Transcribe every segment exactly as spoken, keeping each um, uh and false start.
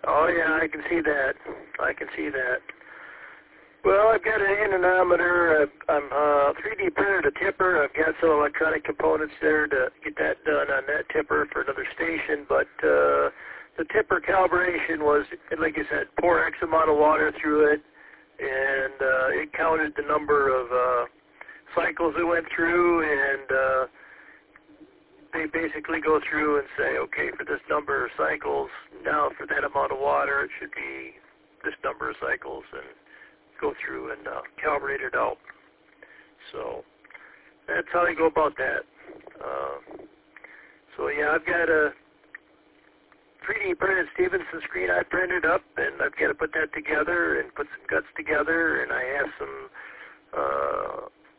Oh, yeah, I can see that. I can see that. Well, I've got an anemometer. I'm uh, three D printed a tipper. I've got some electronic components there to get that done on that tipper for another station. But uh, the tipper calibration was, like you said, pour X amount of water through it, and uh, it counted the number of uh, cycles it went through, and uh, they basically go through and say, okay, for this number of cycles, now for that amount of water, it should be this number of cycles, and go through and uh, calibrate it out. So that's how you go about that. Uh, so yeah, I've got a three D printed Stevenson screen I printed up, and I've got to put that together and put some guts together, and I have some uh,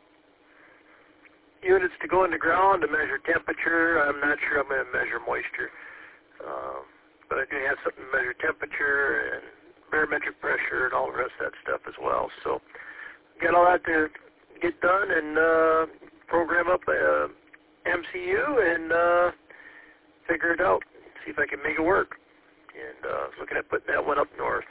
units to go in the ground to measure temperature. I'm not sure I'm going to measure moisture, uh, but I do have something to measure temperature and barometric pressure and all the rest of that stuff as well. So got all that to get done and uh, program up a M C U and uh, figure it out, see if I can make it work. And uh, looking at putting that one up north.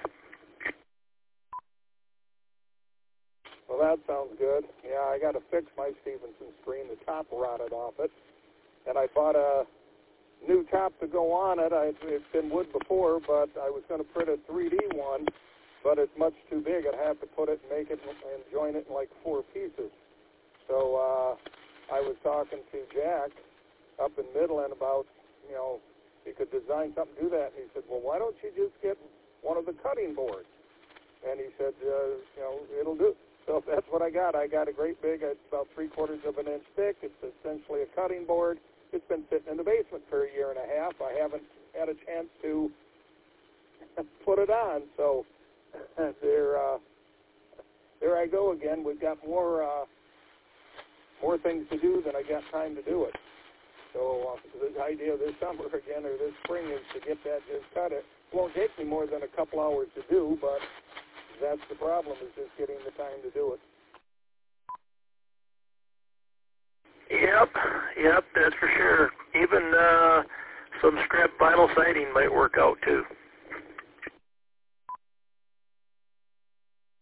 Well, that sounds good. Yeah, I got to fix my Stevenson screen. The top rotted off it, and I bought a new top to go on it. I, it's been wood before, but I was going to print a three D one, but it's much too big. I'd have to put it and make it and join it in like four pieces. So uh, I was talking to Jack up in Midland about, you know, he could design something to do that. And he said, well, why don't you just get one of the cutting boards? And he said, uh, you know, it'll do. So that's what I got. I got a great big, it's about three quarters of an inch thick. It's essentially a cutting board. It's been sitting in the basement for a year and a half. I haven't had a chance to put it on. So there, uh, there I go again. We've got more, uh, more things to do than I got time to do it. So uh, the idea this summer again or this spring is to get that just cut. It won't take me more than a couple hours to do, but that's the problem, is just getting the time to do it. Yep, yep, that's for sure. Even uh, some scrap vinyl siding might work out too.